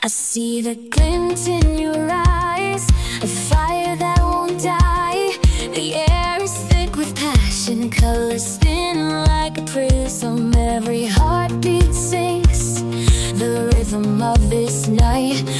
I see the glint in your eyes, a fire that won't die. The air is thick with passion, colors spin like a prism. Every heartbeat sings the rhythm of this night.